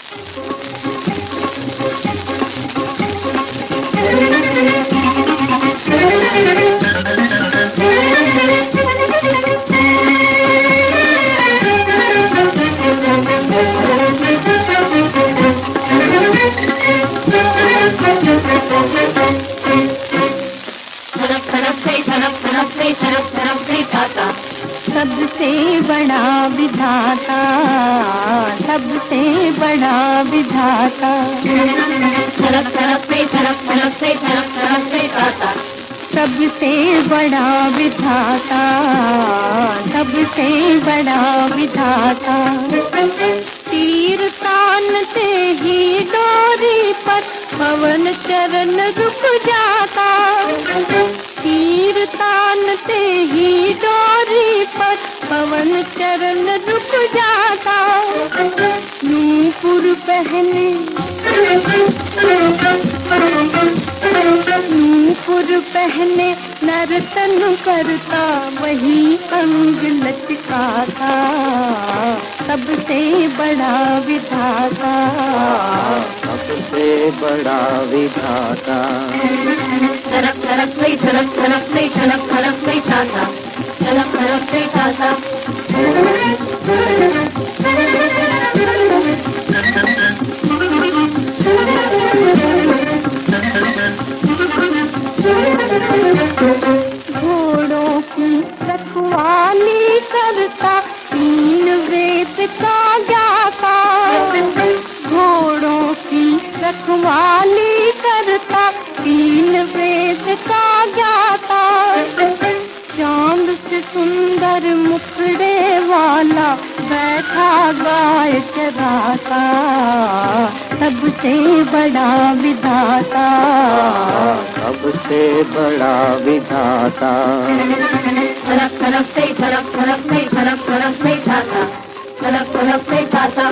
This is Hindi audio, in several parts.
सबसे बड़ा विधाता, सबसे बड़ा विधाता, सबसे बड़ा विधाता, सबसे बड़ा विधाता। तीर तानते ही डोरी पर पवन चरण रुक जाता, तीर तानते ही डोरी पर पवन चरण रुक जाता। नूपुर पहने, नूपुर पहने नर्तन करता वही अंग लचकाता, सबसे बड़ा विधाता, सबसे बड़ा विधाता। झलक झलक नहीं, झलक झलक नहीं, झलक झलक नहीं चाहता, झलक झलक नहीं चाहता। घोड़ों की रखवाली करता तीन वेद का ज्ञाता, घोड़ों की रखवाली करता तीन वेद का ज्ञाता। चांद से सुंदर मुखड़े वाला बैठा गाय चराता, सबसे बड़ा विधाता, सबसे बड़ा विधाता। झलक झलक नहीं, झलक झलक नहीं, झलक झलक नहीं चाहता, झलक झलक नहीं चाहता।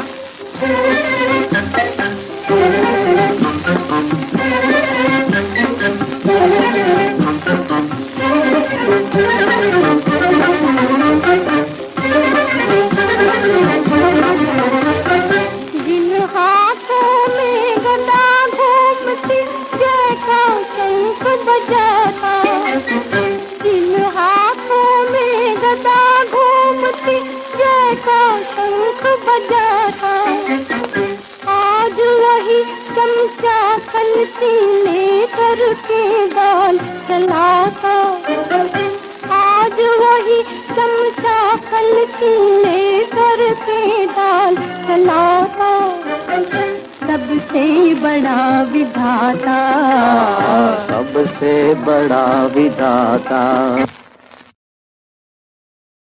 जिन हाथों में गदा घूमती जय का शंख बजाता, जिन हाथों में गदा घूमती जय का शंख बजाता। आज वही चमचा खलती लेकर के दाल चलाता, आज वही चमचा खलती लेकर के दाल चलाता, सबसे बड़ा विधाता, सबसे बड़ा विधाता।